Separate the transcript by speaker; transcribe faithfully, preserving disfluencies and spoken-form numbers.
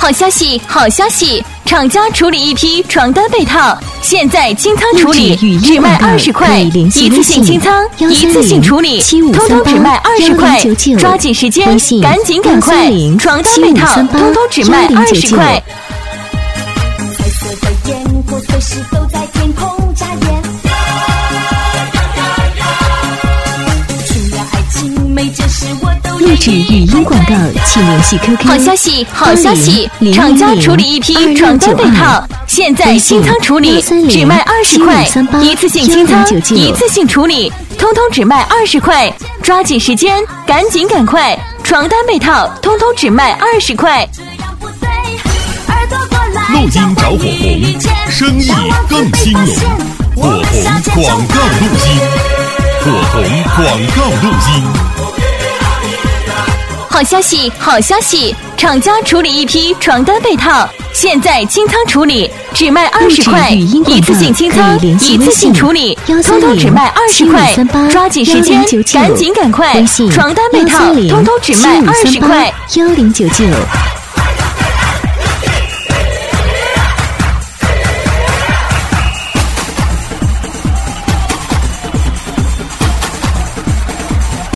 Speaker 1: 好消息，好消息！厂家处理一批床单被套，现在清仓处理，只卖二十块，一次性清仓，一次性处理，通通只卖二十块，抓紧时间，赶紧赶快！床单被套，通通只卖二十块。彩色的烟火随时都在天空眨眼。录制语音广告，请联系 Q Q。好消息，好消息！厂家处理一批床单被套，现在清仓处理，只卖二十块，一次性清仓，一次性处理，通通只卖二十块，抓紧时间，赶紧赶快！床单被套，通通只卖二十块。
Speaker 2: 录音找火红，生意更兴隆。火红广告录音，火红广告录音。
Speaker 1: 好消息，好消息！厂家处理一批床单被套，现在清仓处理，只卖二十块，一次性清仓，一次性处理，通通只卖二十块，抓紧时间，赶紧赶快！床单被套，通通只卖二十块。
Speaker 3: 幺零九九。